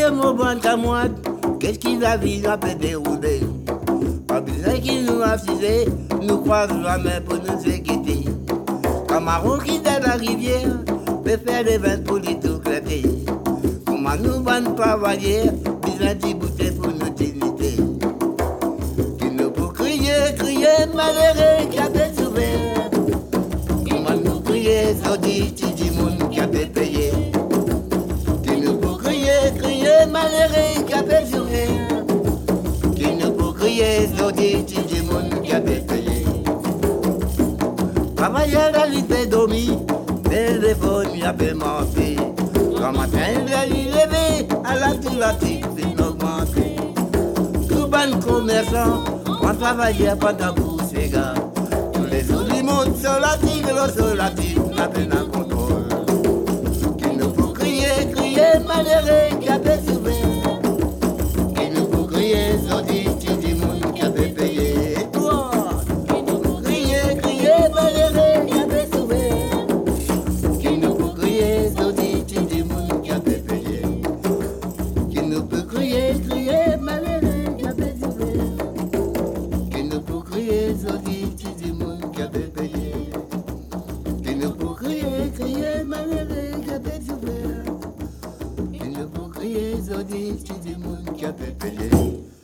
crier mon bon camoine, qu'est-ce qu'il a vu à peut dérouler? Pas besoin qu'il nous a fusé, nous croisons jamais pour nous quitter. Camarons qui dans la rivière, peut faire des vins pour les tout claquer. Comment nous bonnes travailler, besoin d'y bouter pour nos dignités. Qui nous pour crier, crier, malheureux qui a fait souffert. Comment nous crier, zodi, tidi moun qui a fait payer. Qui nous pour crier, crier, malheureux qui a fait souffert. Qui nous pour crier, zodi, tidi moun qui a fait payer. Travailleur à lui fait dormir, téléphone il a fait mentir. Quand matin il a levé, à la tulatique c'est augmenté. Tout bon commerçant, on travaillait pendant pour ces gars. Tous les jours ils montent sur la tige, n'a peine à contrôle. Qu'il nous faut crier, crier, malheureux qui a fait souffrir. Qu'il nous faut crier, sorti, tidi moun qui a fait payer. Et toi, qu'il nous faut crier, crier, malheureux qui a fait souffrir. Qu'il nous faut crier, sorti, tidi moun qui a fait payer. Qu'il nous peut crier, crier, malheureux qui a fait souffrir. Qu'il nous faut crier, sorti, tidi moun qui a fait payer. Qu'il nous faut crier, crier, malheureux qui a fait souffrir. Il nous faut crier, zodi, tidi moun qui a fait payer.